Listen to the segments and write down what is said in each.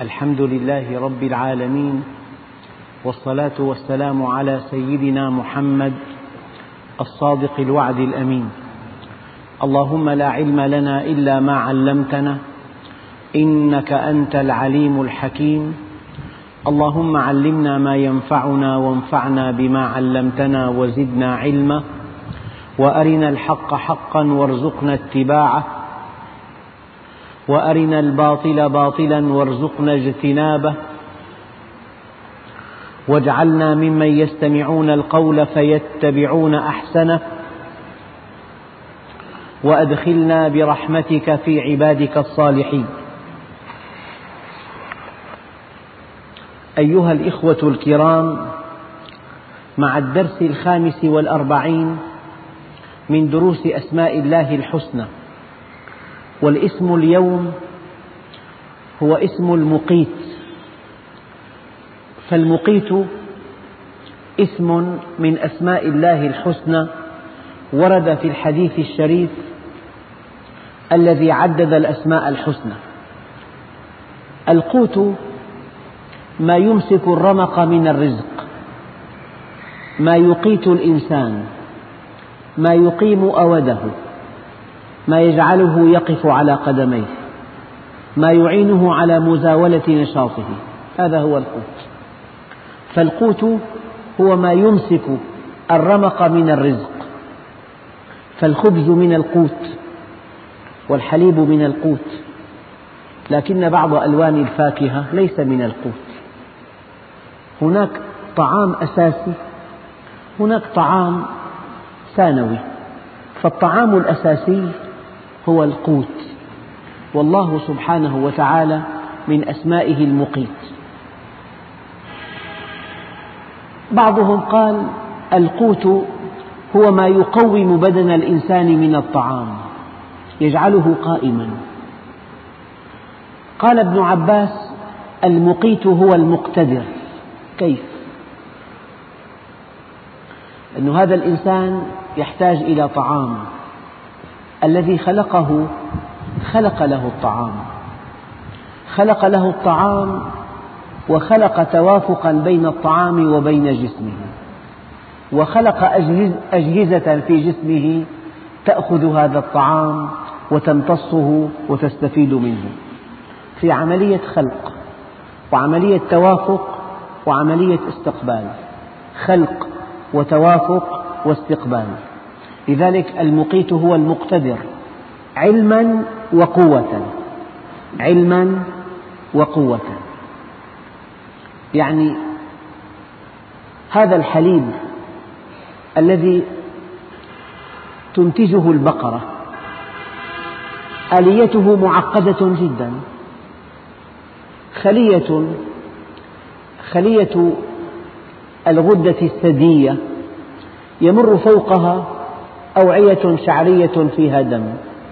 الحمد لله رب العالمين، والصلاة والسلام على سيدنا محمد الصادق الوعد الأمين. اللهم لا علم لنا إلا ما علمتنا إنك أنت العليم الحكيم. اللهم علمنا ما ينفعنا وانفعنا بما علمتنا وزدنا علما، وأرنا الحق حقا وارزقنا اتباعه، وأرنا الباطل باطلا وارزقنا اجتنابه، واجعلنا ممن يستمعون القول فيتبعون أحسنه، وأدخلنا برحمتك في عبادك الصالحين. أيها الإخوة الكرام، مع الدرس 45 من دروس أسماء الله الحسنى، والاسم اليوم هو اسم المقيت. فالمقيت اسم من أسماء الله الحسنى ورد في الحديث الشريف الذي عدد الأسماء الحسنى. القوت ما يمسك الرمق من الرزق، ما يقيت الإنسان، ما يقيم أوده، ما يجعله يقف على قدميه، ما يعينه على مزاولة نشاطه، هذا هو القوت. فالقوت هو ما يمسك الرمق من الرزق، فالخبز من القوت والحليب من القوت، لكن بعض ألوان الفاكهة ليس من القوت. هناك طعام أساسي، هناك طعام ثانوي. فالطعام الأساسي هو القوت، والله سبحانه وتعالى من أسمائه المقيت. بعضهم قال القوت هو ما يقوم بدن الإنسان من الطعام، يجعله قائما. قال ابن عباس المقيت هو المقتدر. كيف؟ أن هذا الإنسان يحتاج إلى طعام، الذي خلقه خلق له الطعام، خلق له الطعام وخلق توافقا بين الطعام وبين جسمه، وخلق أجهزة في جسمه تأخذ هذا الطعام وتمتصه وتستفيد منه، في عملية خلق وعملية توافق وعملية استقبال، خلق وتوافق واستقبال. لذلك المقيت هو المقتدر علما وقوة، علما وقوة. يعني هذا الحليب الذي تنتجه البقرة آليته معقدة جدا. خلية الغدة الثدية يمر فوقها أوعية شعرية فيها دم،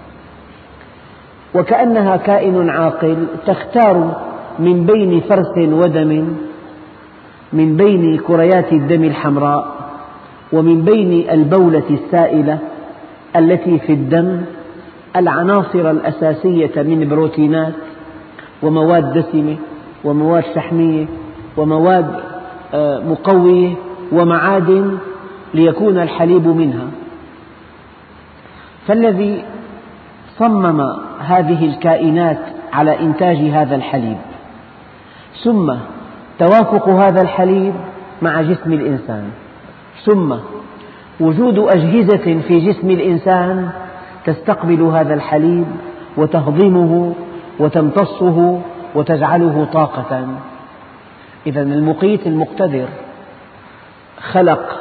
وكأنها كائن عاقل تختار من بين فرث ودم، من بين كريات الدم الحمراء ومن بين البولة السائلة التي في الدم العناصر الأساسية من بروتينات ومواد دسمة ومواد شحمية ومواد مقوية ومعادن ليكون الحليب منها. فالذي صمم هذه الكائنات على إنتاج هذا الحليب، ثم توافق هذا الحليب مع جسم الإنسان، ثم وجود أجهزة في جسم الإنسان تستقبل هذا الحليب وتهضمه وتمتصه وتجعله طاقة. إذن المقيت المقتدر خلق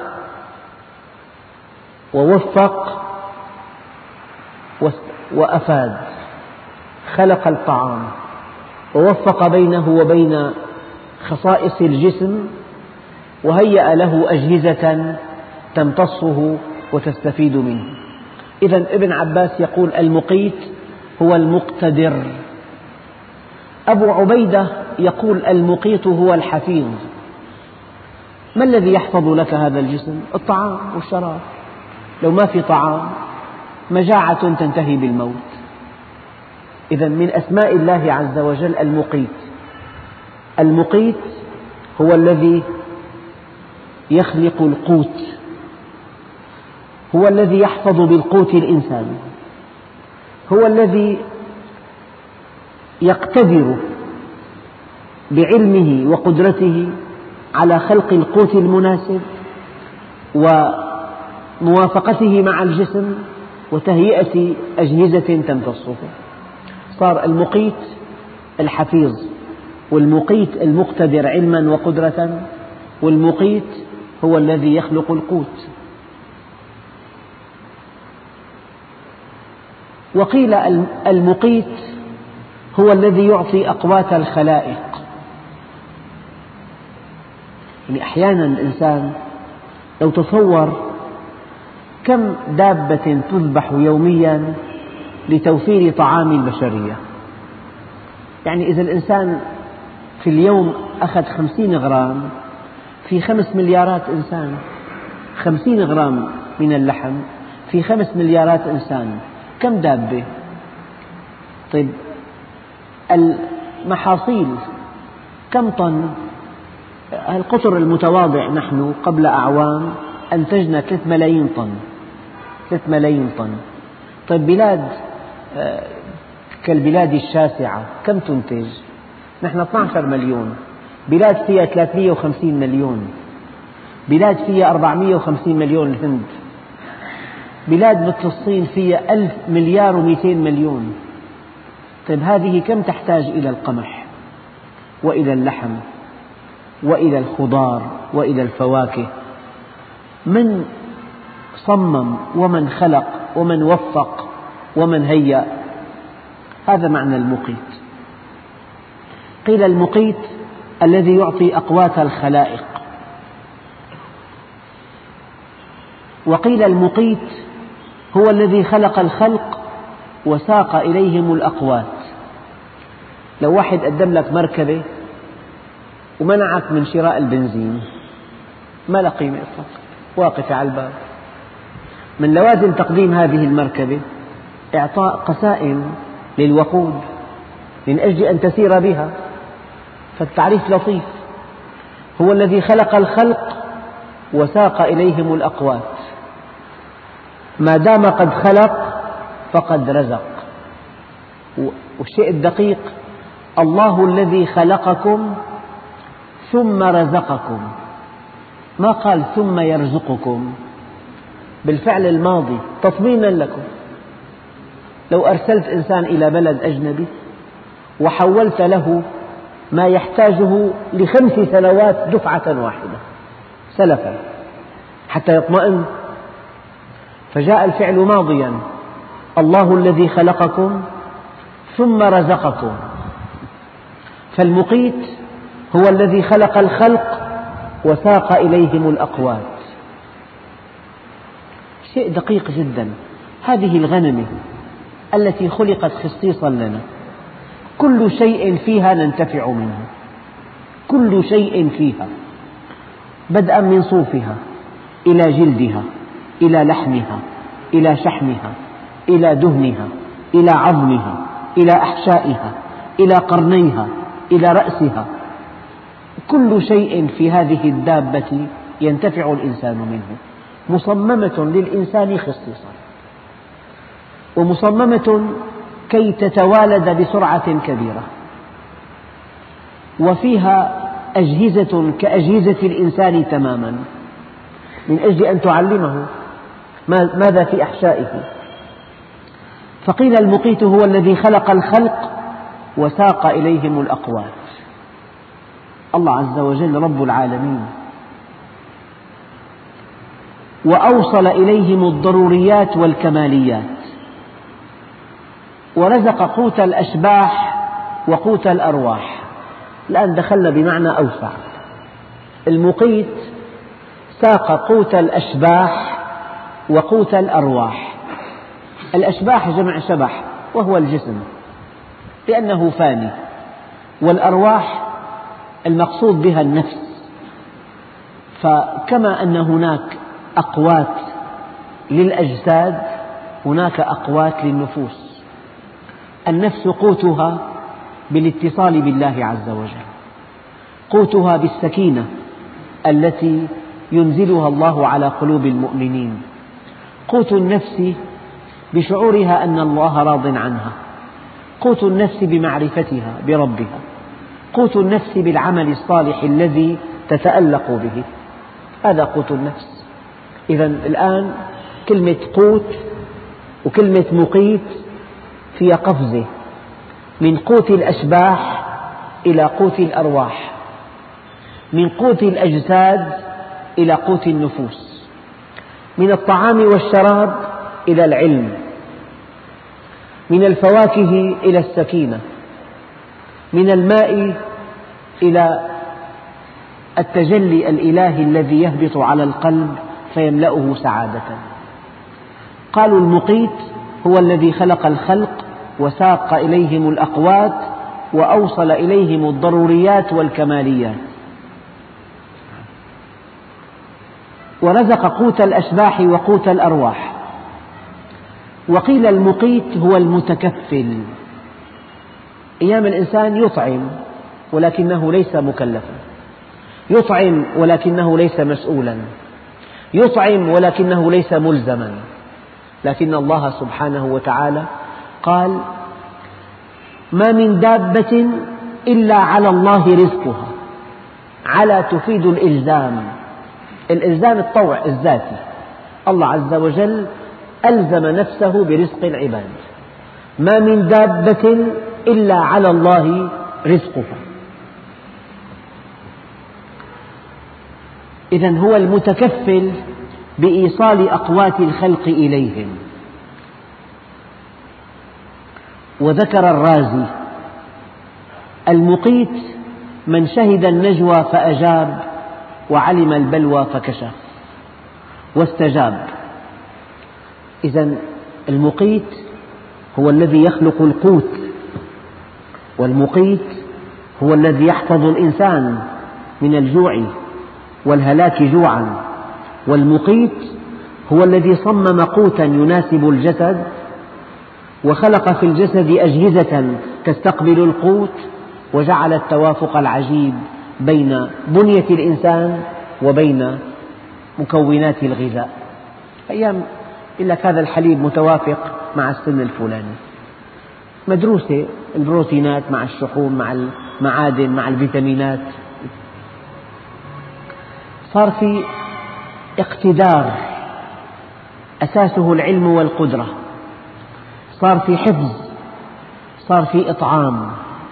ووفق وأفاد، خلق الطعام ووفق بينه وبين خصائص الجسم وهيأ له أجهزة تمتصه وتستفيد منه. إذن ابن عباس يقول المقيت هو المقتدر. أبو عبيدة يقول المقيت هو الحفيظ. ما الذي يحفظ لك هذا الجسم؟ الطعام والشراب. لو ما في طعام مجاعة تنتهي بالموت. إذن من أسماء الله عز وجل المقيت. المقيت هو الذي يخلق القوت، هو الذي يحفظ بالقوت الإنسان، هو الذي يقتدر بعلمه وقدرته على خلق القوت المناسب وموافقته مع الجسم وتهيئة أجهزة تمتصه. صار المقيت الحفيظ، والمقيت المقتدر علما وقدرة، والمقيت هو الذي يخلق القوت. وقيل المقيت هو الذي يعطي أقوات الخلائق. يعني أحيانا الإنسان لو تصور كم دابة تذبح يوميا لتوفير طعام البشرية، يعني إذا الإنسان في اليوم أخذ 50 غرام، في 5 مليارات إنسان. 50 غرام من اللحم في 5 مليارات إنسان، كم دابة؟ طيب المحاصيل كم طن؟ القطر المتواضع نحن قبل أعوام أنتجنا 3 ملايين طن. 3 ملايين طن. طيب بلاد كالبلاد الشاسعة كم تنتج؟ نحن 12 مليون. بلاد فيها 350 مليون، بلاد فيها 450 مليون الهند، بلاد مثل الصين فيها 1000 مليار و200 مليون. طيب هذه كم تحتاج إلى القمح وإلى اللحم وإلى الخضار وإلى الفواكه؟ من صمم ومن خلق ومن وفق ومن هيأ؟ هذا معنى المقيت. قيل المقيت الذي يعطي أقوات الخلائق، وقيل المقيت هو الذي خلق الخلق وساق إليهم الأقوات. لو واحد قدم لك مركبة ومنعك من شراء البنزين، ما له قيمة إطلاقا، واقفة على الباب. من لوازم تقديم هذه المركبة إعطاء قسائم للوقود من أجل أن تسير بها، فالتعريف لطيف. هو الذي خلق الخلق وساق إليهم الأقوات، ما دام قد خلق فقد رزق. والشيء الدقيق الله الذي خلقكم ثم رزقكم، ما قال ثم يرزقكم، بالفعل الماضي تطمينا لكم. لو أرسلت إنسان إلى بلد أجنبي وحولت له ما يحتاجه ل5 سنوات دفعة واحدة سلفا حتى يطمئن، فجاء الفعل ماضيا الله الذي خلقكم ثم رزقكم. فالمقيت هو الذي خلق الخلق وساق إليهم الأقوات. شيء دقيق جدا. هذه الغنم التي خلقت خصيصا لنا كل شيء فيها ننتفع منه، كل شيء فيها، بدءا من صوفها إلى جلدها إلى لحمها إلى شحمها إلى دهنها إلى عظمها إلى أحشائها إلى قرنيها إلى رأسها، كل شيء في هذه الدابة ينتفع الإنسان منه، مصممة للإنسان خصيصا، ومصممة كي تتوالد بسرعة كبيرة، وفيها أجهزة كأجهزة الإنسان تماما من أجل أن تعلمه ماذا في أحشائه. فقيل المقيت هو الذي خلق الخلق وساق إليهم الأقوات. الله عز وجل رب العالمين، وأوصل إليهم الضروريات والكماليات، ورزق قوت الأشباح وقوت الأرواح. الآن دخلنا بمعنى أوسع. المقيت ساق قوت الأشباح وقوت الأرواح. الأشباح جمع شبح وهو الجسم لأنه فاني، والأرواح المقصود بها النفس. فكما أن هناك أقوات للأجساد هناك أقوات للنفوس. النفس قوتها بالاتصال بالله عز وجل، قوتها بالسكينة التي ينزلها الله على قلوب المؤمنين. قوت النفس بشعورها أن الله راض عنها، قوت النفس بمعرفتها بربها، قوت النفس بالعمل الصالح الذي تتألق به، هذا قوت النفس. إذا الآن كلمة قوت وكلمة مقيت فيها قفزة من قوت الأشباح إلى قوت الأرواح، من قوت الأجساد إلى قوت النفوس، من الطعام والشراب إلى العلم، من الفواكه إلى السكينة، من الماء إلى التجلي الإلهي الذي يهبط على القلب فيملأه سعادة. قالوا المقيت هو الذي خلق الخلق وساق إليهم الأقوات وأوصل إليهم الضروريات والكماليات، ورزق قوت الأشباح وقوت الأرواح. وقيل المقيت هو المتكفل. أيام الإنسان يطعم ولكنه ليس مكلفا، يطعم ولكنه ليس مسؤولا، يطعم ولكنه ليس ملزما، لكن الله سبحانه وتعالى قال: ما من دابة إلا على الله رزقها. على تفيد الإلزام، الإلزام الطوع الذاتي، الله عز وجل ألزم نفسه برزق العباد. ما من دابة إلا على الله رزقها. إذن هو المتكفل بإيصال أقوات الخلق إليهم. وذكر الرازي: المقيت من شهد النجوى فأجاب وعلم البلوى فكشف واستجاب. إذن المقيت هو الذي يخلق القوت، والمقيت هو الذي يحفظ الإنسان من الجوع والهلاك جوعا، والمقيت هو الذي صمم قوتا يناسب الجسد وخلق في الجسد أجهزة تستقبل القوت، وجعل التوافق العجيب بين بنية الإنسان وبين مكونات الغذاء. أيام يقول لك هذا الحليب متوافق مع السن الفلاني، مدروسة البروتينات مع الشحوم مع المعادن مع الفيتامينات. صار في اقتدار أساسه العلم والقدرة، صار في حفظ، صار في إطعام.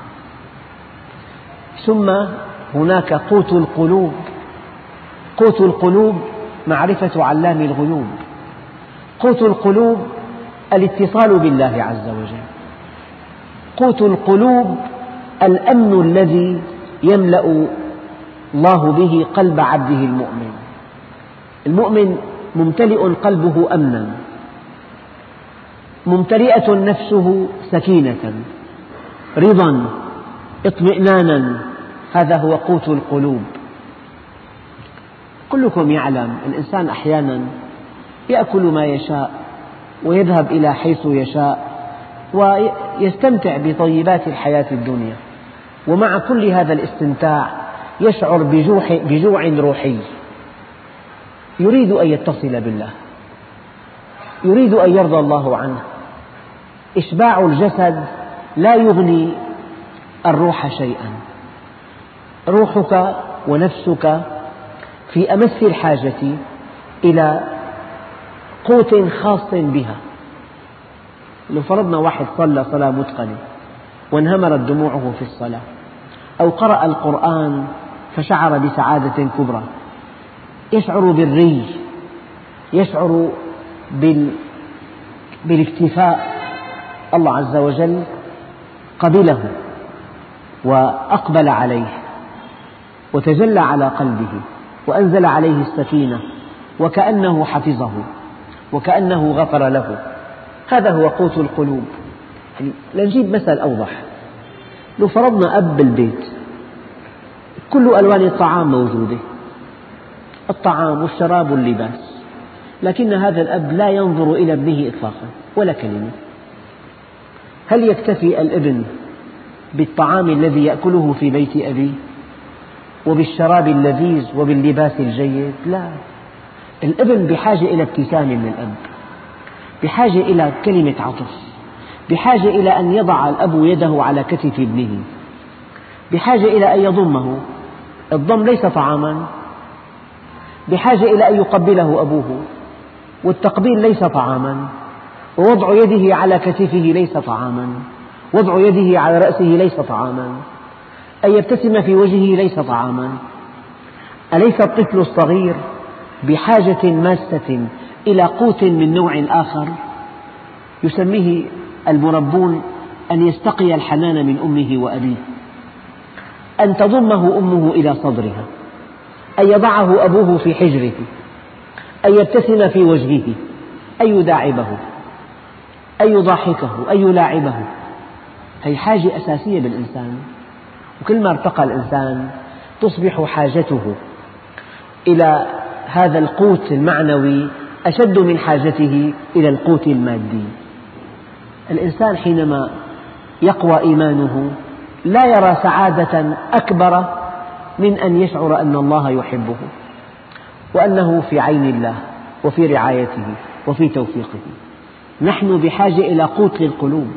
ثم هناك قوت القلوب. قوت القلوب معرفة علام الغيوب، قوت القلوب الاتصال بالله عز وجل، قوت القلوب الأمن الذي يملأ الله به قلب عبده المؤمن. المؤمن ممتلئ قلبه أمنا، ممتلئة نفسه سكينة، رضا، اطمئنانا. هذا هو قوت القلوب. كلكم يعلم الإنسان أحيانا يأكل ما يشاء ويذهب إلى حيث يشاء ويستمتع بطيبات الحياة الدنيا، ومع كل هذا الاستمتاع يشعر بجوع روحي، يريد أن يتصل بالله، يريد أن يرضى الله عنه. إشباع الجسد لا يغني الروح شيئا، روحك ونفسك في أمس الحاجة إلى قوت خاص بها. لو فرضنا واحد صلى صلاة متقنة وانهمرت دموعه في الصلاة، أو قرأ القرآن فشعر بسعادة كبرى، يشعر بالري، يشعر بالاكتفاء، الله عز وجل قبله وأقبل عليه وتجلى على قلبه وأنزل عليه السكينة وكأنه حفظه وكأنه غفر له. هذا هو قوت القلوب. لنجيب مثل أوضح. لو فرضنا أب بالبيت كل ألوان الطعام موجودة، الطعام والشراب واللباس، لكن هذا الأب لا ينظر إلى ابنه إطلاقا ولا كلمة. هل يكتفي الابن بالطعام الذي يأكله في بيت أبيه؟ وبالشراب اللذيذ وباللباس الجيد، لا، الابن بحاجة إلى ابتسامة من الأب، بحاجة إلى كلمة عطف، بحاجة إلى أن يضع الأب يده على كتف ابنه، بحاجة إلى أن يضمه. الضم ليس طعاما، بحاجة إلى أن يقبله أبوه، والتقبيل ليس طعاما، ووضع يده على كتفه ليس طعاما، وضع يده على رأسه ليس طعاما، أن يبتسم في وجهه ليس طعاما. أليس الطفل الصغير بحاجة ماسة إلى قوت من نوع آخر يسميه المربون أن يستقي الحنان من أمه وأبيه، أن تضمه أمه إلى صدرها، أن يضعه أبوه في حجره، أن يبتسم في وجهه، أن يداعبه، أن يضاحكه، أن يلاعبه. هذه حاجة أساسية بالإنسان، وكلما ارتقى الإنسان تصبح حاجته إلى هذا القوت المعنوي أشد من حاجته إلى القوت المادي. الإنسان حينما يقوى إيمانه لا يرى سعادة أكبر من أن يشعر أن الله يحبه، وأنه في عين الله وفي رعايته وفي توفيقه. نحن بحاجة إلى قوت للقلوب.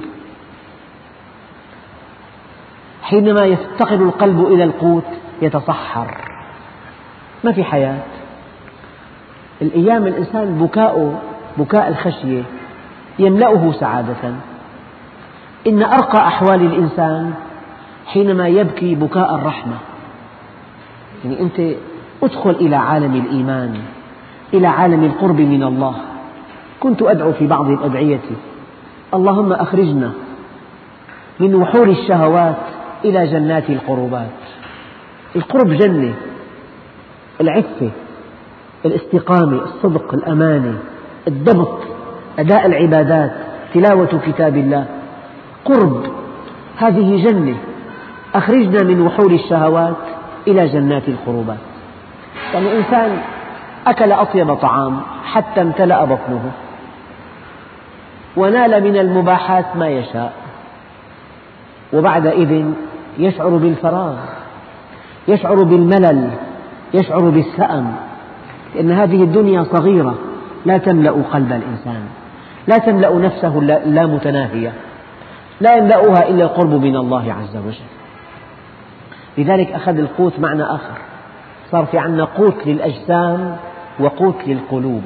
حينما يفتقر القلب إلى القوت يتصحر، ما في حياة. الأيام الإنسان بكاؤه بكاء الخشية يملأه سعادة. إن أرقى أحوال الإنسان حينما يبكي بكاء الرحمة. يعني أنت ادخل إلى عالم الإيمان، إلى عالم القرب من الله. كنت أدعو في بعض الأدعية: اللهم أخرجنا من وحور الشهوات إلى جنات القربات. القرب جنة، العفة، الاستقامة، الصدق، الأمانة، الضبط، أداء العبادات، تلاوة كتاب الله، قرب، هذه جنة. أخرجنا من وحور الشهوات إلى جنات القربات. يعني إنسان أكل أطيب طعام حتى امتلأ بطنه ونال من المباحات ما يشاء، وبعدئذ يشعر بالفراغ، يشعر بالملل، يشعر بالسأم، لأن هذه الدنيا صغيرة لا تملأ قلب الإنسان، لا تملأ نفسه اللامتناهية، لا يملأها إلا القرب من الله عز وجل. لذلك أخذ القوت معنى آخر، صار في عندنا قوت للأجسام وقوت للقلوب.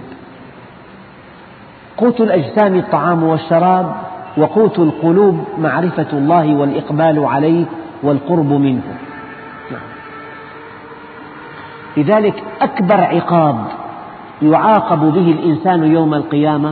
قوت الأجسام الطعام والشراب، وقوت القلوب معرفة الله والإقبال عليه والقرب منه. لذلك أكبر عقاب يعاقب به الإنسان يوم القيامة: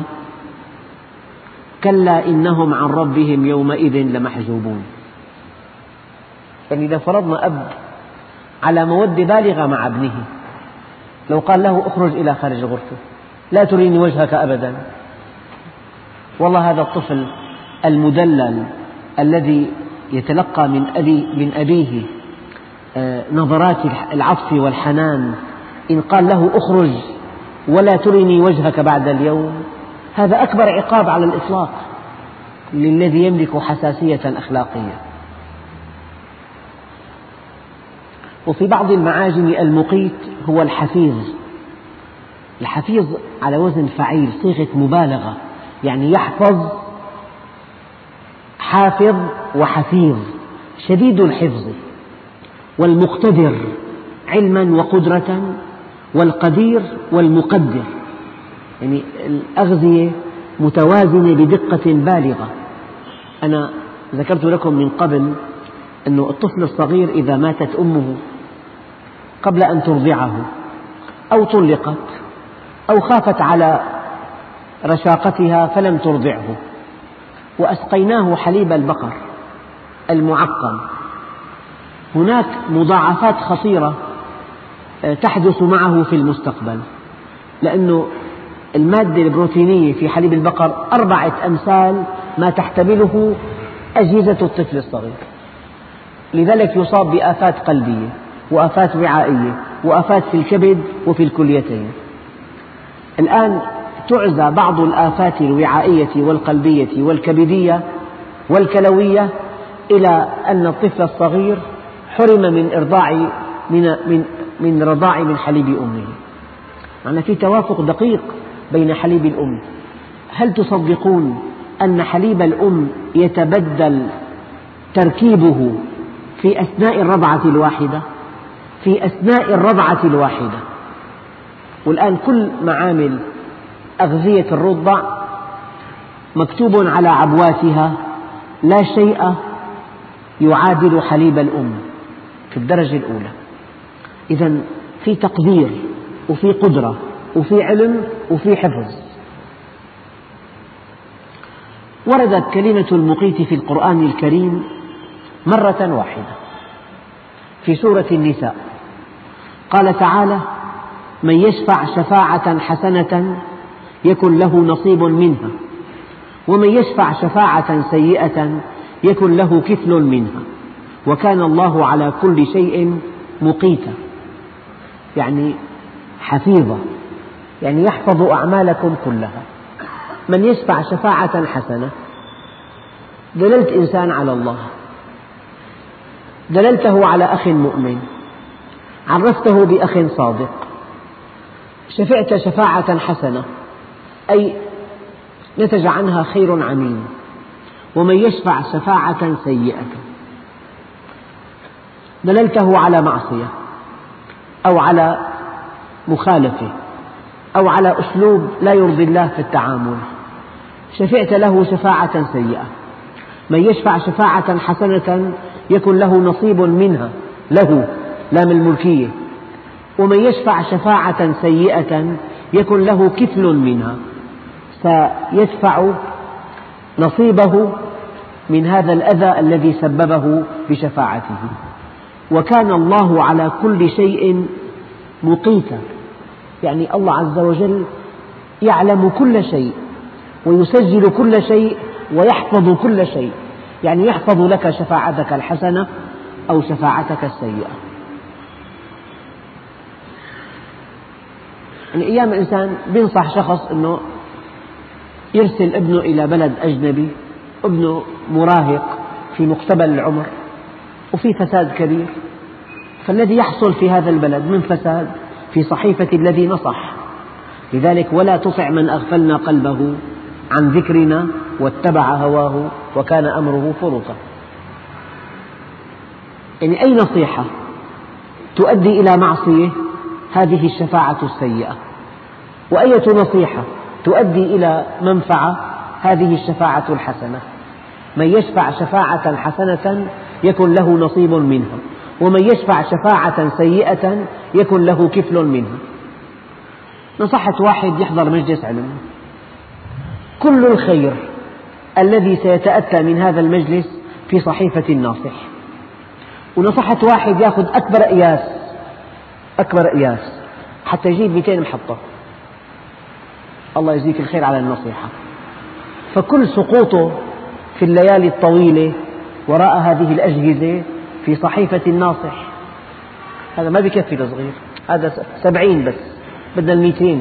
كلا إنهم عن ربهم يومئذ لمحجوبون. يعني إذا فرضنا أب على مودة بالغة مع ابنه، لو قال له اخرج إلى خارج غرفة، لا تريني وجهك أبدا، والله هذا الطفل المدلل الذي يتلقى من أبيه نظرات العطف والحنان، إن قال له اخرج ولا ترني وجهك بعد اليوم، هذا أكبر عقاب على الإطلاق للذي يملك حساسية أخلاقية. وفي بعض المعاجم المقيت هو الحفيظ. الحفيظ على وزن فعيل، صيغة مبالغة، يعني يحفظ، حافظ وحفيظ، شديد الحفظ، والمقتدر علما وقدرة، والقدير والمقدر، يعني الأغذية متوازنة بدقة بالغة. أنا ذكرت لكم من قبل أن الطفل الصغير إذا ماتت أمه قبل أن ترضعه أو طلقت أو خافت على رشاقتها فلم ترضعه وأسقيناه حليب البقر المعقم، هناك مضاعفات خطيرة تحدث معه في المستقبل، لأن المادة البروتينية في حليب البقر 4 أمثال ما تحتمله أجهزة الطفل الصغير. لذلك يصاب بآفات قلبية وآفات وعائية وآفات في الكبد وفي الكليتين. الآن تعزى بعض الآفات الوعائية والقلبية والكبدية والكلوية إلى أن الطفل الصغير حرم من إرضاع من رضاع من حليب أمه. معنى في توافق دقيق بين حليب الأم. هل تصدقون أن حليب الأم يتبدل تركيبه في أثناء الرضعة الواحدة؟ في أثناء الرضعة الواحدة. والآن كل معامل أغذية الرضع مكتوب على عبواتها لا شيء يعادل حليب الأم في الدرجة الأولى. إذن في تقدير وفي قدرة وفي علم وفي حفظ. وردت كلمة المقيت في القرآن الكريم مرة واحدة في سورة النساء. قال تعالى: من يشفع شفاعة حسنة يكن له نصيب منها ومن يشفع شفاعة سيئة يكن له كفل منها وكان الله على كل شيء مقيتا. يعني حفيظا، يعني يحفظ أعمالكم كلها. من يشفع شفاعة حسنة، دللت إنسان على الله، دللته على أخ مؤمن، عرفته بأخ صادق، شفعت شفاعة حسنة أي نتج عنها خير عميم. ومن يشفع شفاعة سيئة دللته على معصية أو على مخالفة أو على أسلوب لا يرضي الله في التعامل، شفعت له شفاعة سيئة. من يشفع شفاعة حسنة يكن له نصيب منها، له لام الملكية. ومن يشفع شفاعة سيئة يكن له كفل منها، سيدفع نصيبه من هذا الأذى الذي سببه بشفاعته. وكان الله على كل شيء مقيتا، يعني الله عز وجل يعلم كل شيء ويسجل كل شيء ويحفظ كل شيء، يعني يحفظ لك شفاعتك الحسنة أو شفاعتك السيئة. يعني أيام الإنسان بينصح شخص أنه يرسل ابنه إلى بلد أجنبي، ابنه مراهق في مقتبل العمر وفي فساد كبير، فالذي يحصل في هذا البلد من فساد في صحيفة الذي نصح. لذلك ولا تطع من أغفلنا قلبه عن ذكرنا واتبع هواه وكان أمره فرطا. يعني أي نصيحة تؤدي إلى معصية هذه الشفاعة السيئة، وأية نصيحة تؤدي إلى منفعة هذه الشفاعة الحسنة. من يشفع شفاعة حسنة يكن له نصيب منها ومن يشفع شفاعة سيئة يكن له كفل منها. نصحت واحد يحضر مجلس علم، كل الخير الذي سيتأتى من هذا المجلس في صحيفة الناصح. ونصحت واحد يأخذ أكبر قياس حتى يجيب 200 محطة. الله يجزيك الخير على النصيحة. فكل سقوطه في الليالي الطويلة وراء هذه الأجهزة في صحيفة الناصح، هذا ما بيكفي لصغير، هذا 70 بس، بدنا 200.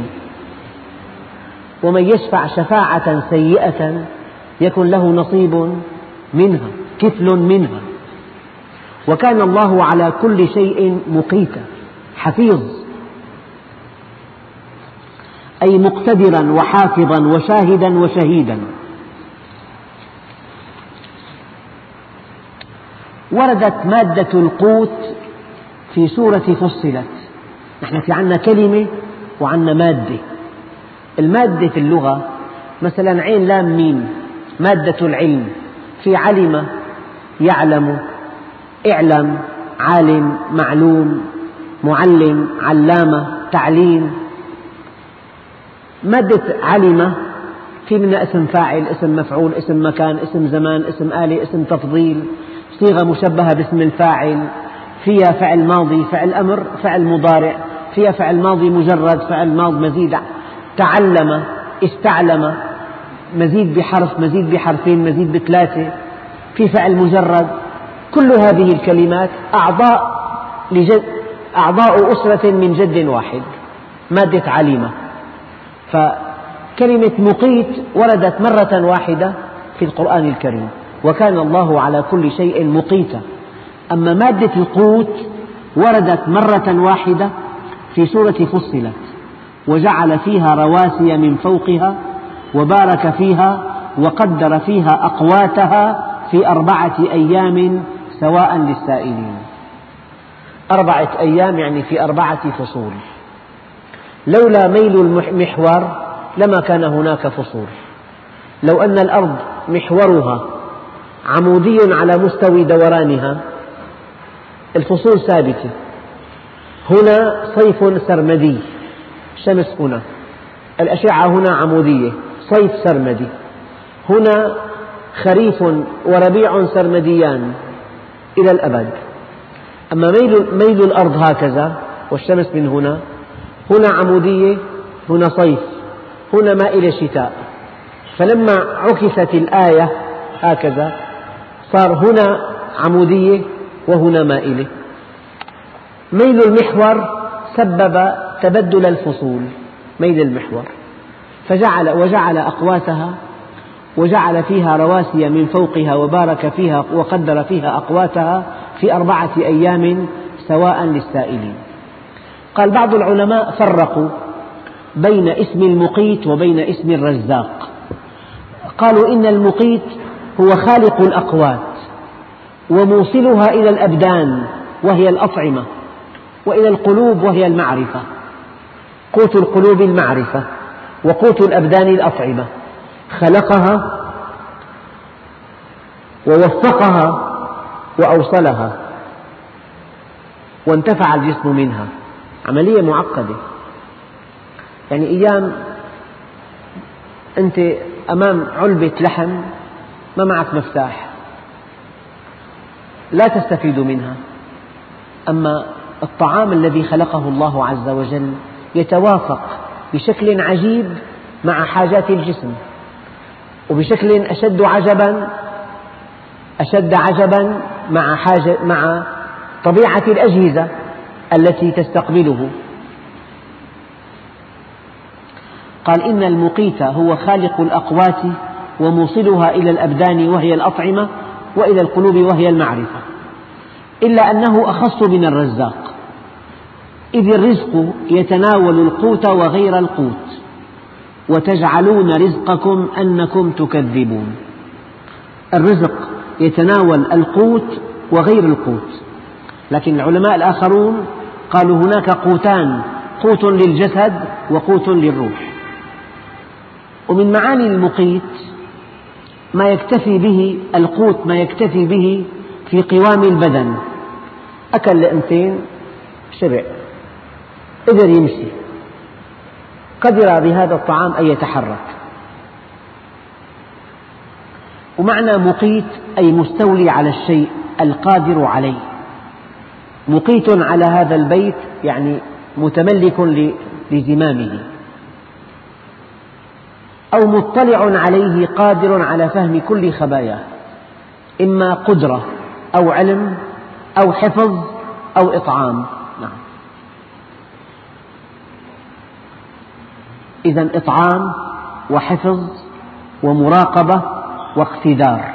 ومن يشفع شفاعة سيئة يكن له نصيب منها، كفل منها. وكان الله على كل شيء مقيتا، حفيظ أي مقتدرا وحافظا وشاهدا وشهيدا. وردت مادة القوت في سورة فصلت. نحن في عنا كلمة وعنا مادة. المادة في اللغة مثلا عين لام ميم، مادة العلم، في علم يعلم، اعلم، عالم، معلوم، معلم، علامة، تعليم. مادة علم في منها اسم فاعل، اسم مفعول، اسم مكان، اسم زمان، اسم آلة، اسم تفضيل، صيغة مشبهة باسم الفاعل، فيها فعل ماضي، فعل أمر، فعل مضارع، فيها فعل ماضي مجرد، فعل ماض مزيد. تعلم، استعلم، مزيد بحرف، مزيد بحرفين، مزيد ب3، في فعل مجرد. كل هذه الكلمات أعضاء أسرة من جد واحد، مادة عليمة. فكلمة مقيت وردت مرة واحدة في القرآن الكريم، وكان الله على كل شيء مقيتا. أما مادة القوت وردت مرة واحدة في سورة فصلت: وجعل فيها رواسي من فوقها وبارك فيها وقدر فيها أقواتها في 4 أيام سواء للسائلين. 4 أيام يعني في 4 فصول. لولا ميل المحور لما كان هناك فصول. لو أن الأرض محورها عمودي على مستوى دورانها الفصول ثابتة. هنا صيف سرمدي، الشمس هنا، الأشعة هنا عمودية، صيف سرمدي. هنا خريف وربيع سرمديان إلى الأبد. أما ميل الأرض هكذا والشمس من هنا، هنا عمودية، هنا صيف، هنا مائلة شتاء. فلما عكست الآية هكذا صار هنا عمودية وهنا مائلة. ميل المحور سبب تبدل الفصول، ميل المحور، وجعل أقواتها وجعل فيها رواسي من فوقها وبارك فيها وقدر فيها أقواتها في 4 أيام سواء للسائلين. قال بعض العلماء فرقوا بين اسم المقيت وبين اسم الرزاق. قالوا إن المقيت هو خالق الأقوات وموصلها إلى الأبدان وهي الأطعمة، وإلى القلوب وهي المعرفة. قوت القلوب المعرفة، وقوت الأبدان الأطعمة. خلقها ووفقها وأوصلها وانتفع الجسم منها. عملية معقدة. يعني أيام أنت أمام علبة لحم ما معك مفتاح لا تستفيد منها. أما الطعام الذي خلقه الله عز وجل يتوافق بشكل عجيب مع حاجات الجسم، وبشكل أشد عجبا مع طبيعة الأجهزة التي تستقبله. قال إن المقيت هو خالق الأقوات وموصلها إلى الأبدان وهي الأطعمة، وإلى القلوب وهي المعرفة، إلا أنه أخص من الرزاق، إذ الرزق يتناول القوت وغير القوت، وتجعلون رزقكم أنكم تكذبون. الرزق يتناول القوت وغير القوت. لكن العلماء الآخرون قالوا هناك قوتان: قوت للجسد وقوت للروح. ومن معاني المقيت ما يكتفي به القوت، ما يكتفي به في قوام البدن. أكل لقمتين شبع، قدر يمشي، قدر بهذا الطعام أن يتحرك. ومعنى مقيت أي مستولي على الشيء، القادر عليه. مقيت على هذا البيت يعني متملك لزمامه، أو مطلع عليه، قادر على فهم كل خباياه، إما قدرة أو علم أو حفظ أو إطعام. نعم. إذن إطعام وحفظ ومراقبة واقتدار.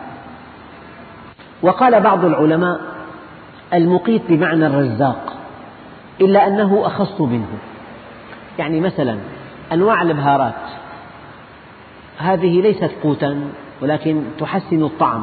وقال بعض العلماء المقيت بمعنى الرزاق، إلا أنه أخص منه. يعني مثلا أنواع البهارات هذه ليست قوتا ولكن تحسن الطعم.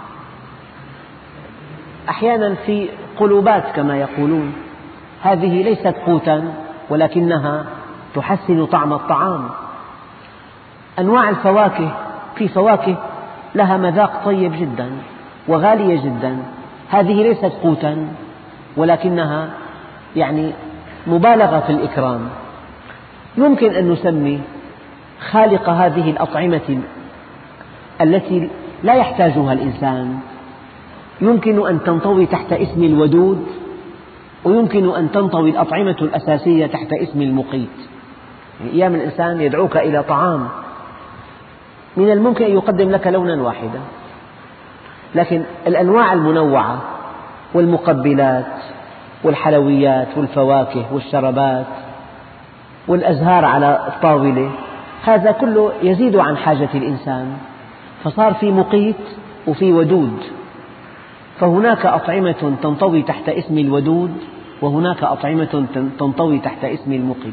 أحيانا في قلوبات كما يقولون، هذه ليست قوتا ولكنها تحسن طعم الطعام. أنواع الفواكه، في فواكه لها مذاق طيب جدا وغالية جدا، هذه ليست قوتا ولكنها يعني مبالغة في الإكرام. يمكن أن نسمي خالق هذه الأطعمة التي لا يحتاجها الإنسان، يمكن أن تنطوي تحت اسم الودود، ويمكن أن تنطوي الأطعمة الأساسية تحت اسم المقيت. يعني أيام الإنسان يدعوك إلى طعام من الممكن أن يقدم لك لونا واحدا، لكن الأنواع المنوعة والمقبلات والحلويات والفواكه والشربات والأزهار على الطاولة، هذا كله يزيد عن حاجة الإنسان، فصار في مقيت وفي ودود. فهناك أطعمة تنطوي تحت اسم الودود، وهناك أطعمة تنطوي تحت اسم المقيت.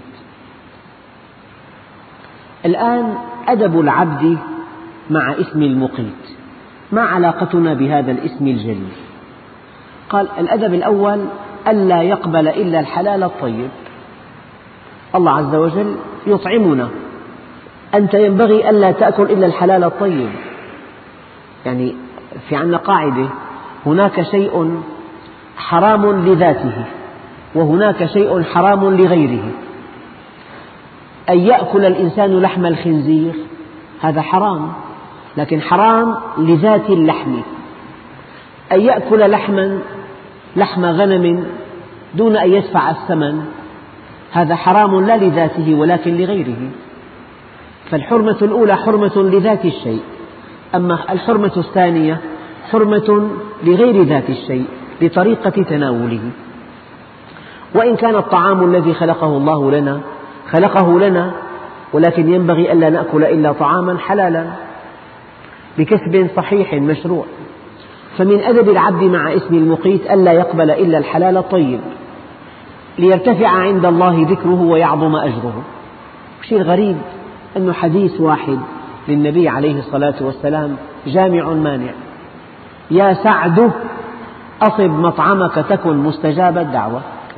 الآن أدب العبد مع اسم المقيت، ما علاقتنا بهذا الاسم الجليل؟ قال الأدب الأول ألا يقبل إلا الحلال الطيب. الله عز وجل يطعمنا، أنت ينبغي ألا تأكل إلا الحلال الطيب. يعني في عندنا قاعدة: هناك شيء حرام لذاته، وهناك شيء حرام لغيره. أن يأكل الإنسان لحم الخنزير هذا حرام، لكن حرام لذات اللحم. أن يأكل لحم غنم دون أن يدفع الثمن هذا حرام لا لذاته ولكن لغيره. فالحرمة الأولى حرمة لذات الشيء، أما الحرمة الثانية حرمة لغير ذات الشيء لطريقة تناوله. وإن كان الطعام الذي خلقه لنا ولكن ينبغي ألا نأكل إلا طعاما حلالا بكسب صحيح مشروع. فمن أدب العبد مع اسم المقيت ألا يقبل إلا الحلال الطيب ليرتفع عند الله ذكره ويعظم أجره. شيء غريب أن حديث واحد للنبي عليه الصلاة والسلام جامع مانع: يا سعد أطب مطعمك تكن مستجاب الدعوة.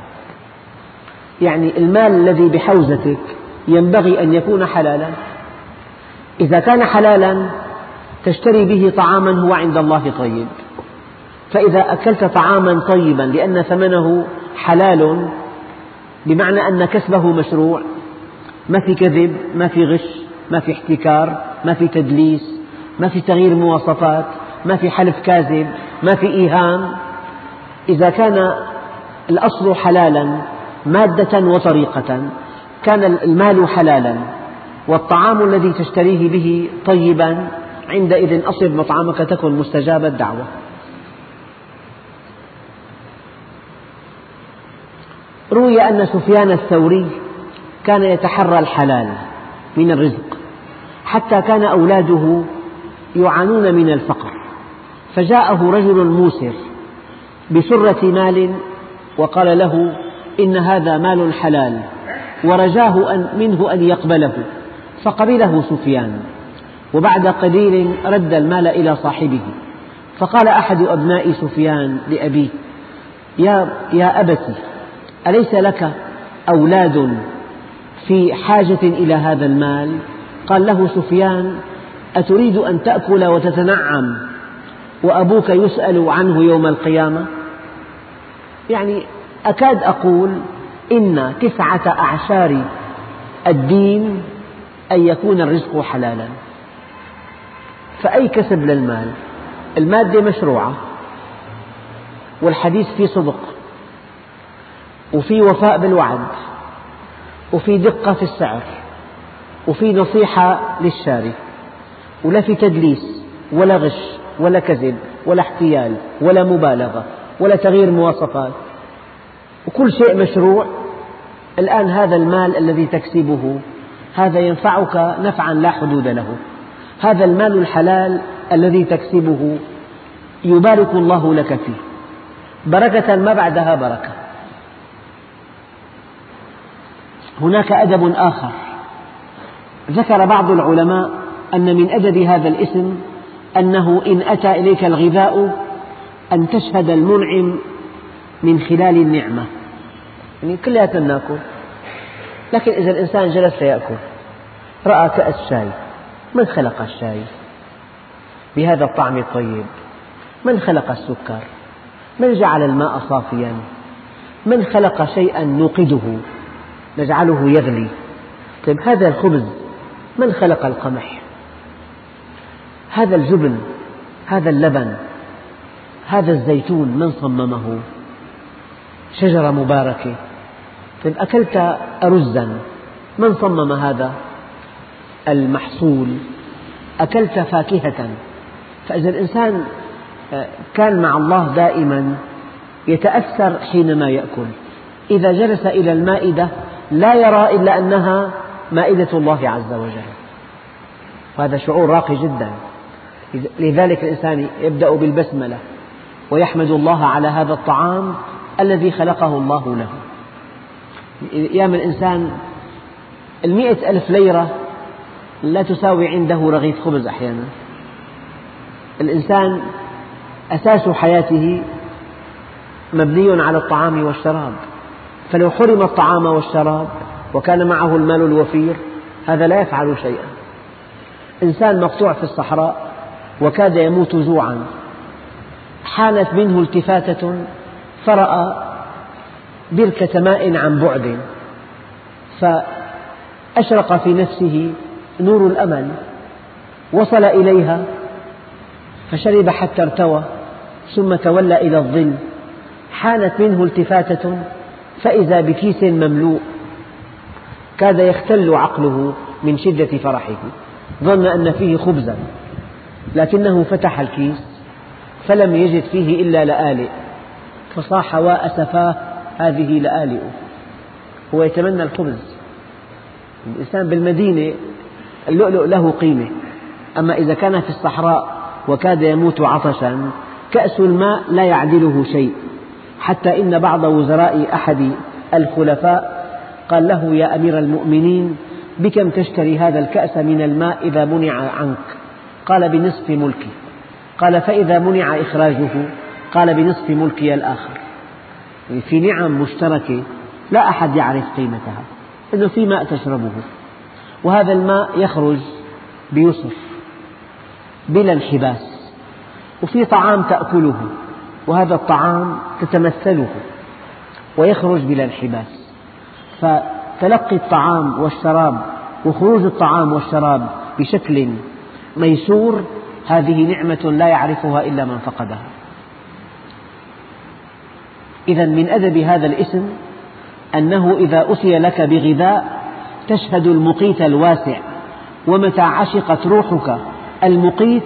يعني المال الذي بحوزتك ينبغي أن يكون حلالا، إذا كان حلالا تشتري به طعاما هو عند الله طيب. فإذا أكلت طعاما طيبا لأن ثمنه حلال بمعنى أن كسبه مشروع، ما في كذب، ما في غش، ما في احتكار، ما في تدليس، ما في تغيير مواصفات، ما في حلف كاذب، ما في إيهام. إذا كان الأصل حلالا مادة وطريقة، كان المال حلالا والطعام الذي تشتريه به طيبا، عندئذ أصب مطعمك تكن مستجاب الدعوة. روي أن سفيان الثوري كان يتحرى الحلال من الرزق حتى كان أولاده يعانون من الفقر، فجاءه رجل موسر بسرة مال وقال له إن هذا مال حلال، ورجاه منه أن يقبله، فقبله سفيان، وبعد قليل رد المال إلى صاحبه. فقال أحد أبناء سفيان لأبيه: يا أبت، أليس لك أولاد في حاجة إلى هذا المال؟ قال له سفيان: أتريد أن تأكل وتتنعم وأبوك يسأل عنه يوم القيامة؟ يعني أكاد أقول إن 9 أعشار الدين أن يكون الرزق حلالا. فأي كسب للمال، المادة مشروعة، والحديث فيه صدق، وفي وفاء بالوعد، وفي دقة في السعر، وفي نصيحة للشاري، ولا في تدليس ولا غش ولا كذب ولا احتيال ولا مبالغة ولا تغيير مواصفات، وكل شيء مشروع. الآن هذا المال الذي تكسبه هذا ينفعك نفعا لا حدود له. هذا المال الحلال الذي تكسبه يبارك الله لك فيه بركة ما بعدها بركة. هناك أدب آخر ذكر بعض العلماء أن من أدب هذا الاسم أنه إن أتى إليك الغذاء أن تشهد المنعم من خلال النعمة. يعني كلنا نأكل، لكن إذا الإنسان جلس ليأكل رأى كأس شاي، من خلق الشاي بهذا الطعم الطيب؟ من خلق السكر؟ من جعل الماء صافيا؟ من خلق شيئا نوقده نجعله يغلي؟ طيب هذا الخبز من خلق القمح؟ هذا الجبن، هذا اللبن، هذا الزيتون من صممه؟ شجرة مباركة. طيب أكلت أرزا، من صمم هذا المحصول؟ أكلت فاكهة. فإذا الإنسان كان مع الله دائما يتأثر حينما يأكل، إذا جلس إلى المائدة لا يرى إلا أنها مائدة الله عز وجل، وهذا شعور راقي جدا. لذلك الإنسان يبدأ بالبسملة ويحمد الله على هذا الطعام الذي خلقه الله له. أيام الإنسان 100,000 ليرة لا تساوي عنده رغيف خبز أحيانا. الإنسان أساس حياته مبني على الطعام والشراب، فلو حرم الطعام والشراب وكان معه المال الوفير هذا لا يفعل شيئا. إنسان مقطوع في الصحراء وكاد يموت جوعا، حانت منه التفاتة فرأى بركة ماء عن بعد، فأشرق في نفسه نور الأمل، وصل إليها فشرب حتى ارتوى، ثم تولى إلى الظل. حانت منه التفاتة فإذا بكيس مملوء، كاد يختل عقله من شدة فرحه، ظن أن فيه خبزا، لكنه فتح الكيس فلم يجد فيه إلا لآلئ، فصاح وأسفاه هذه لآلئ. هو يتمنى الخبز. الإنسان بالمدينة اللؤلؤ له قيمة، أما إذا كان في الصحراء وكاد يموت عطشا كأس الماء لا يعدله شيء. حتى إن بعض وزراء أحد الخلفاء قال له: يا أمير المؤمنين، بكم تشتري هذا الكأس من الماء إذا منع عنك؟ قال: بنصف ملكي. قال: فإذا منع إخراجه؟ قال: بنصف ملكي الآخر. في نعم مشتركة لا أحد يعرف قيمتها، إنه في ماء تشربه، وهذا الماء يخرج بيسر بلا انحباس، وفي طعام تأكله، وهذا الطعام تتمثله ويخرج بلا انحباس. فتلقي الطعام والشراب وخروج الطعام والشراب بشكل ميسور هذه نعمة لا يعرفها إلا من فقدها. إذن من أدب هذا الاسم أنه إذا أتي لك بغذاء تشهد المقيت الواسع، ومتى عشقت روحك المقيت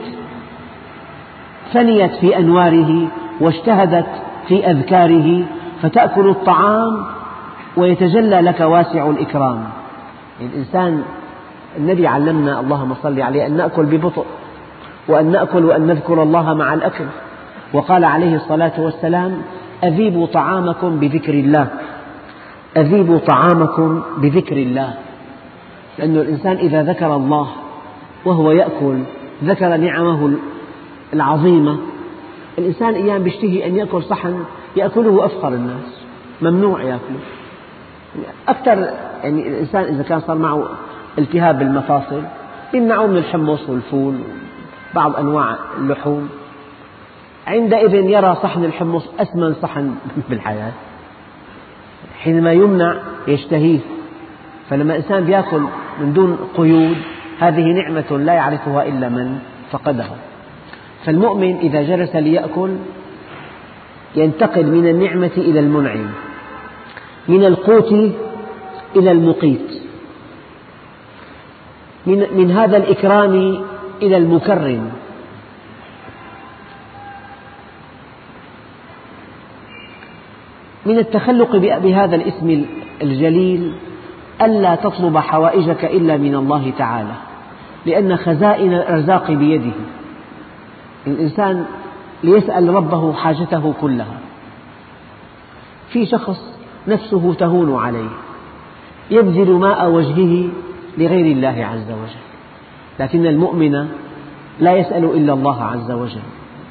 فنيت في أنواره واجتهدت في أذكاره، فتأكل الطعام ويتجلى لك واسع الإكرام. الإنسان النبي علمنا اللهم صل عليه أن نأكل ببطء، وأن نأكل وأن نذكر الله مع الأكل، وقال عليه الصلاة والسلام: أذيبوا طعامكم بذكر الله، أذيبوا طعامكم بذكر الله. لأن الإنسان إذا ذكر الله وهو يأكل ذكر نعمه العظيمة. الإنسان أيام يشتهي أن يأكل صحن يأكله أفقر الناس، ممنوع يأكله أكثر. يعني الإنسان إذا كان صار معه التهاب بالمفاصل يمنعه من الحمص والفول وبعض أنواع اللحوم، عندئذ يرى صحن الحمص أثمن صحن بالحياة، حينما يمنع يشتهيه. فلما الإنسان يأكل من دون قيود هذه نعمة لا يعرفها إلا من فقدها. فالمؤمن إذا جلس ليأكل ينتقل من النعمة إلى المنعم، من القوت إلى المقيت، من هذا الإكرام إلى المكرم. من التخلق بهذا الاسم الجليل ألا تطلب حوائجك إلا من الله تعالى، لأن خزائن الأرزاق بيده. الإنسان ليسأل ربه حاجته كلها. في شخص نفسه تهون عليه يبذل ماء وجهه لغير الله عز وجل، لكن المؤمن لا يسأل إلا الله عز وجل.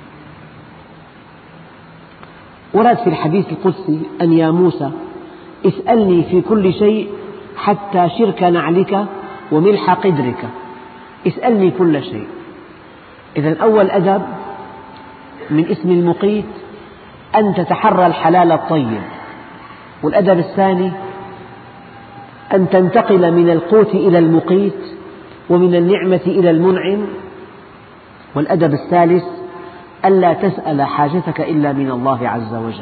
ورد في الحديث القدسي أن يا موسى اسألني في كل شيء حتى شرك نعلك وملح قدرك، اسألني كل شيء. إذن أول أدب من اسم المقيت أن تتحرى الحلال الطيب، والأدب الثاني أن تنتقل من القوت إلى المقيت ومن النعمة إلى المنعم، والأدب الثالث ألا تسأل حاجتك إلا من الله عز وجل.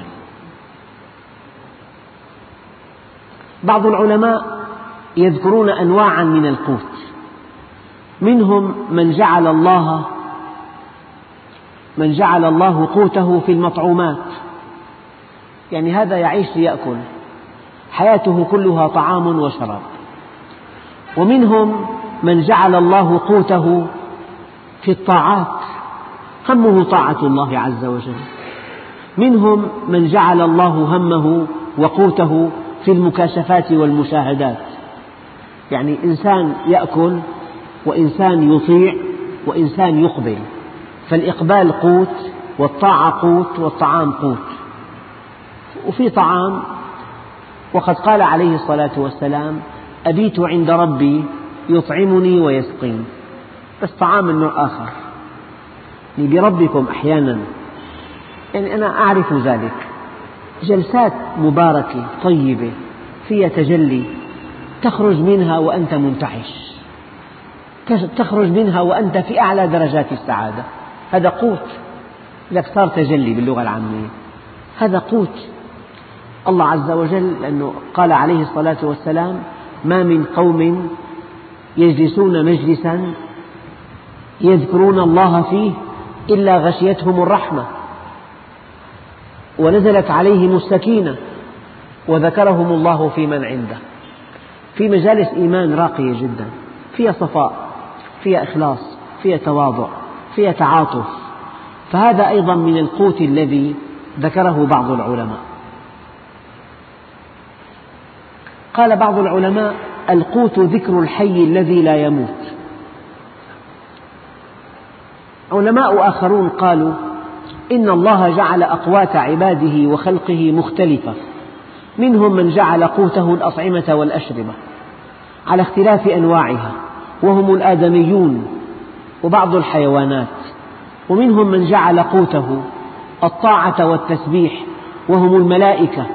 بعض العلماء يذكرون أنواعا من القوت، منهم من جعل الله قوته في المطعومات، يعني هذا يعيش ليأكل، حياته كلها طعام وشراب. ومنهم من جعل الله قوته في الطاعات، همه طاعة الله عز وجل، منهم من جعل الله همه وقوته في المكاشفات والمشاهدات، يعني إنسان يأكل وإنسان يطيع وإنسان يقبل، فالإقبال قوت والطاعة قوت والطعام قوت. وفي طعام، وقد قال عليه الصلاة والسلام: أبيت عند ربي يطعمني ويسقين، بس طعام من نوع آخر، يعني بربكم أحيانا، يعني أنا أعرف ذلك، جلسات مباركة طيبة فيها تجلي، تخرج منها وأنت منتعش، تخرج منها وأنت في أعلى درجات السعادة، هذا قوت، لك صار تجلي باللغة العامية، هذا قوت. الله عز وجل لأنه قال عليه الصلاة والسلام: ما من قوم يجلسون مجلسا يذكرون الله فيه إلا غشيتهم الرحمة ونزلت عليهم السكينة وذكرهم الله في من عنده. في مجالس إيمان راقية جدا، فيها صفاء، فيها إخلاص، فيها تواضع، فيها تعاطف، فهذا أيضا من القوت الذي ذكره بعض العلماء. قال بعض العلماء: القوت ذكر الحي الذي لا يموت. علماء آخرون قالوا: إن الله جعل أقوات عباده وخلقه مختلفة، منهم من جعل قوته الأطعمة والأشربة على اختلاف أنواعها وهم الآدميون وبعض الحيوانات، ومنهم من جعل قوته الطاعة والتسبيح وهم الملائكة،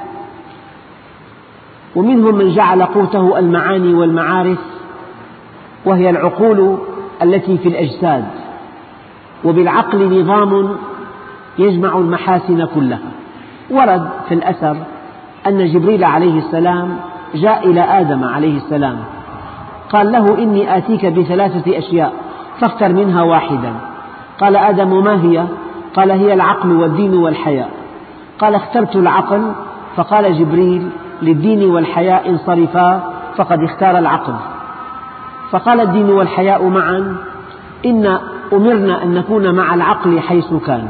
ومنهم من جعل قوته المعاني والمعارف وهي العقول التي في الأجساد، وبالعقل نظام يجمع المحاسن كلها. ورد في الأثر أن جبريل عليه السلام جاء إلى آدم عليه السلام قال له: إني آتيك بثلاثة أشياء فاختر منها واحدا. قال آدم: ما هي؟ قال: هي العقل والدين والحياء. قال: اخترت العقل. فقال جبريل: للدين والحياء انصرفا فقد اختار العقل. فقال: الدين والحياء معا، إن أمرنا أن نكون مع العقل حيث كان.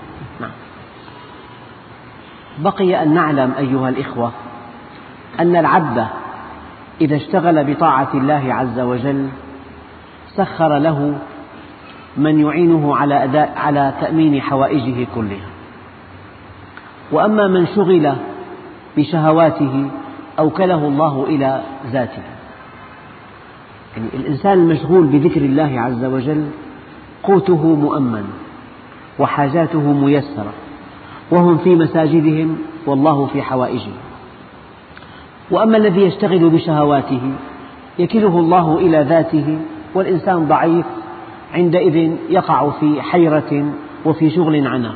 بقي أن نعلم أيها الإخوة أن العبد إذا اشتغل بطاعة الله عز وجل سخر له من يعينه على تأمين حوائجه كلها، وأما من شغل بشهواته أوكله الله إلى ذاته. يعني الإنسان المشغول بذكر الله عز وجل قوته مؤمن وحاجاته ميسرة، وهم في مساجدهم والله في حوائجهم. وأما الذي يشتغل بشهواته يكله الله إلى ذاته، والإنسان ضعيف عندئذ يقع في حيرة وفي شغل عنه.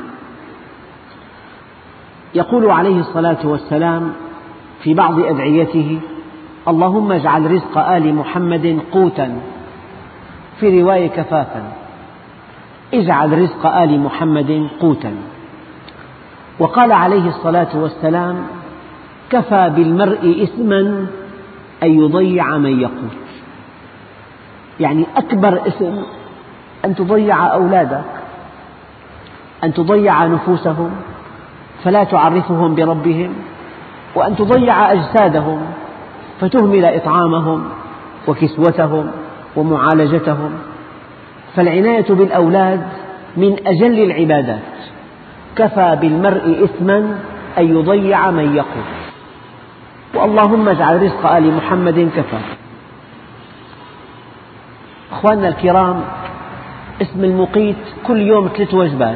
يقول عليه الصلاة والسلام في بعض أدعيته: اللهم اجعل رزق آل محمد قوتا، في رواية كفافا، اجعل رزق آل محمد قوتا. وقال عليه الصلاة والسلام: كفى بالمرء إثما أن يضيع من يقوت. يعني أكبر إثم أن تضيع أولادك، أن تضيع نفوسهم فلا تعرفهم بربهم، وأن تضيع أجسادهم فتهمل إطعامهم وكسوتهم ومعالجتهم. فالعناية بالأولاد من أجل العبادات. كفى بالمرء إثما أن يضيع من يقوت، واللهم اجعل رزق آل محمد كفى. أخواننا الكرام، اسم المقيت كل يوم 3 وجبات،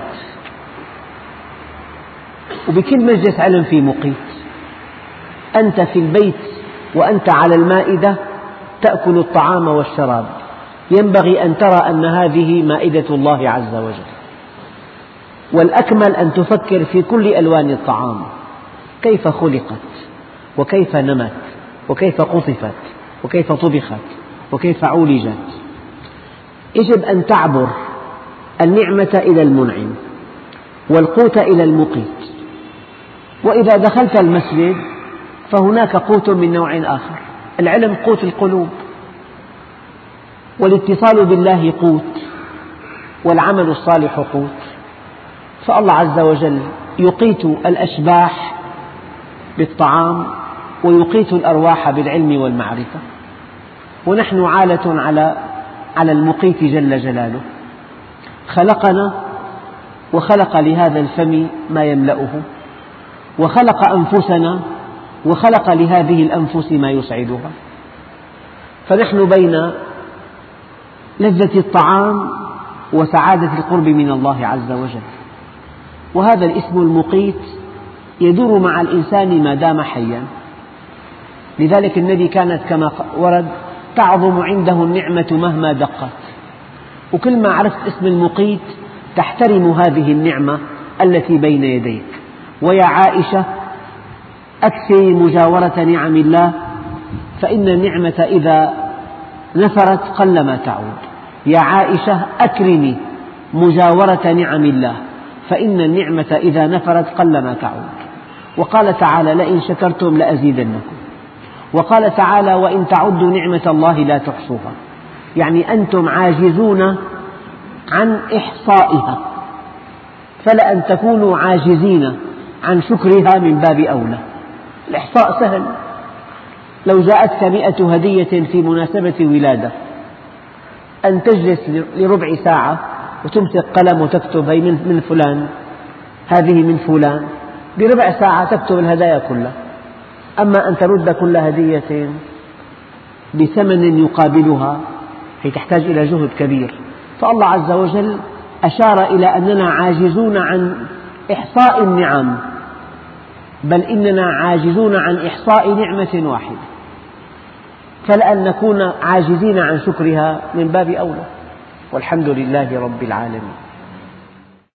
وبكل مجلس علم في مقيت. أنت في البيت وأنت على المائدة تأكل الطعام والشراب، ينبغي أن ترى أن هذه مائدة الله عز وجل. والأكمل أن تفكر في كل ألوان الطعام، كيف خلقت وكيف نمت وكيف قطفت وكيف طبخت وكيف عولجت. يجب أن تعبر النعمة إلى المنعم والقوت إلى المقيت. وإذا دخلت المسجد فهناك قوت من نوع آخر. العلم قوت القلوب، والاتصال بالله قوت، والعمل الصالح قوت. فالله عز وجل يقيت الأشباح بالطعام ويقيت الأرواح بالعلم والمعرفة، ونحن عالة على المقيت جل جلاله. خلقنا وخلق لهذا الفم ما يملأه، وخلق أنفسنا وخلق لهذه الأنفس ما يسعدها، فنحن بين لذة الطعام وسعادة القرب من الله عز وجل. وهذا الاسم المقيت يدور مع الإنسان ما دام حيا. لذلك النبي كانت كما ورد تعظم عنده النعمة مهما دقت، وكل ما عرفت اسم المقيت تحترم هذه النعمة التي بين يديك. ويا عائشة أكثري مجاورة نعم الله فإن النعمة إذا نفرت قلما تعود. يا عائشة أكرمي مجاورة نعم الله فإن النعمة إذا نفرت قلما تعود. وقال تعالى لئن شكرتم لأزيدنكم. وقال تعالى وإن تعدوا نعمة الله لا تحصوها، يعني أنتم عاجزون عن إحصائها، فلأن تكونوا عاجزين عن شكرها من باب أولى. الإحصاء سهل، لو جاءتك 100 هدية في مناسبة ولادة أن تجلس لربع ساعة وتمسك قلم وتكتب هذه من فلان هذه من فلان، بربع ساعة تكتب الهدايا كلها. أما أن ترد كل هدية بثمن يقابلها هي تحتاج إلى جهد كبير. فالله عز وجل أشار إلى أننا عاجزون عن إحصاء النعم، بل إننا عاجزون عن إحصاء نعمة واحدة، فلأن نكون عاجزين عن شكرها من باب أولى. والحمد لله رب العالمين.